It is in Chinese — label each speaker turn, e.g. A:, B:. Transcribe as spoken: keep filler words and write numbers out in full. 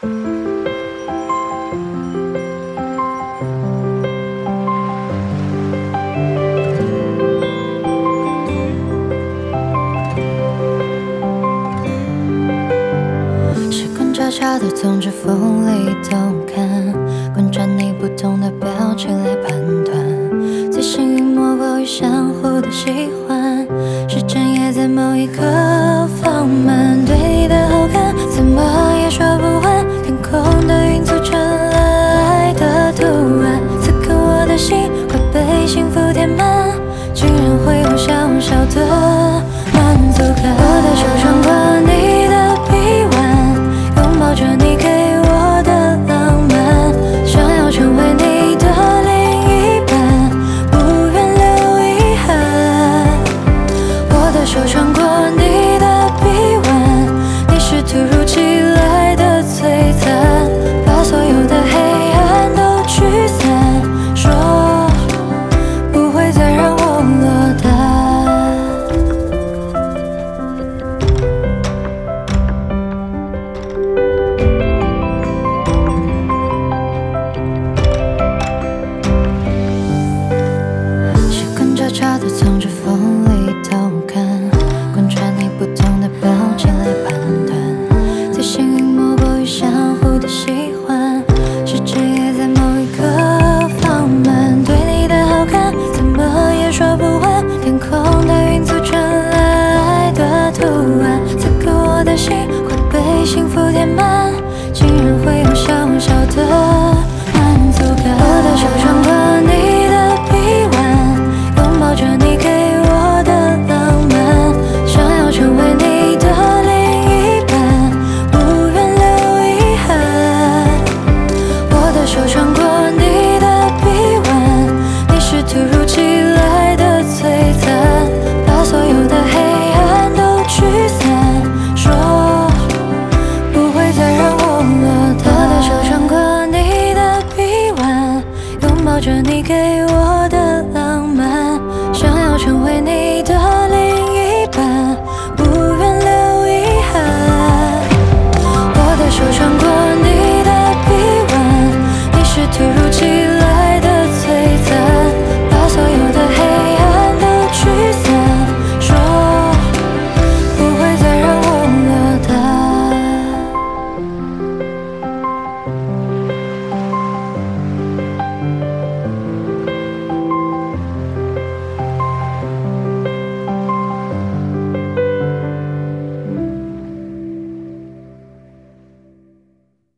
A: 悄悄地从指缝里偷看，观察你不同的表情来判断，最幸运莫过于相互的喜欢，时间也在某一刻放慢，对你的好感怎么也说不完，天空的云组成了爱的图案，此刻我的心快被幸福填满，竟然会有小小的满足感。我的手穿过你的臂弯，拥抱着你给我的浪漫，想要成为你的另一半，不愿留遗憾。我的手穿过你的臂弯，你是突如其来的璀璨，把所有的黑暗都驱散，说不会再让我落单。悄悄地从指缝里偷看，观察你不同的表情来判断，最幸运莫过于相互的喜欢，时间也在某一刻放慢，对你的好感怎么也说不完，天空的云组成了爱的图案，此刻我的心快被幸福填满，